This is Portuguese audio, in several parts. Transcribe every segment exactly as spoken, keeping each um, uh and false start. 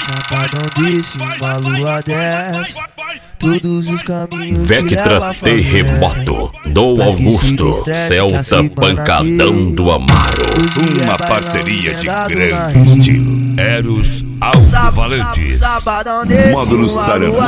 sabadão desse, uma lua dessa. Todos os caminhos Vectra Terremoto do Augusto, Celta Pancadão do Amaro. Uma parceria de grande estilo. Eros Alto-Valentis. Módulos Tarantino.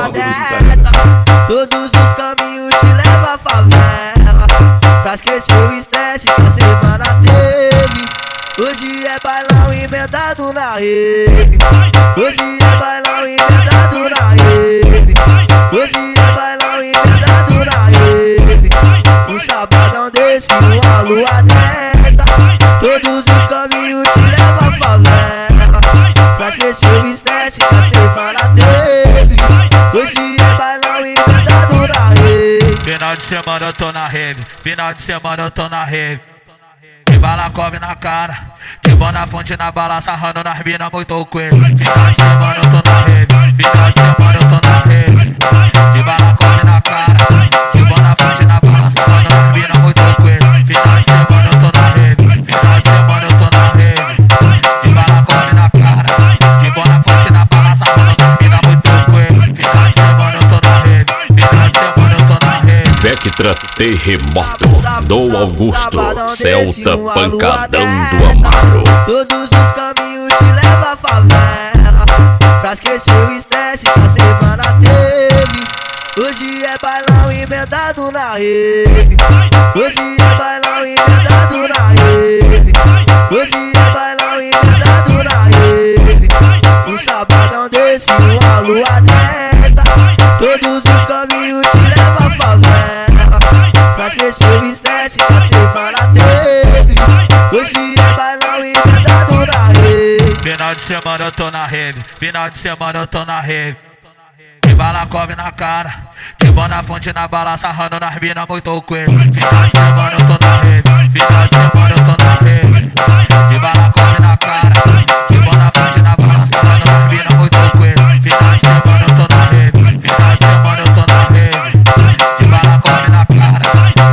Todos os caminhos te levam à favela, pra esquecer o estresse que a semana teve. Hoje é bailão emendado na rede. Hoje é bailão emendado na rede. Hoje é bailão emendado na rede. Um sabadão desse, uma lua dessa. Todos os caminhos te levam à favela, pra esquecer o estresse que a semana teve. Hoje é bailão emendado na rede. Final de semana eu tô na rede, final de semana eu tô na rede. Que bala come na cara, que bom na fonte na bala, sarrando nas mina muito coelho. Final de semana eu tô na rede, final de semana eu tô na rede. Que bala come na cara, que bom na fonte na bala, sarrando nas mina muito coelho. Final de semana eu tô na rede, final de semana eu tô na rede. Que bala come na cara, que bom na fonte na bala, sarrando nas mina muito coelho. Final de semana eu tô na rede, final de semana eu tô na rede. Vectra Terremoto do Augusto, Celta Pancadão do Amaro. Todos os caminhos te levam à favela, pra esquecer o estresse que a semana teve. Hoje é bailão emendado na rede. Hoje é bailão emendado na rede. Hoje é bailão emendado na rede. Um sabadão desse, uma lua dessa. Todos os caminhos te levam à favela, pra esquecer o estresse que a semana teve. Hoje é bailão emendado na rede. Final de semana eu tô na rede, final de semana eu tô na rede. Que bala come na cara, que bom na fonte na bala, sarrando nas mina muito coelho. Final de semana eu tô na rede, final de semana eu tô na rede. Que bala come na cara, que bom na fonte na bala, sarrando nas mina muito coelho. Final de semana eu tô na rede, final de semana eu tô na rede. Que bala come na cara,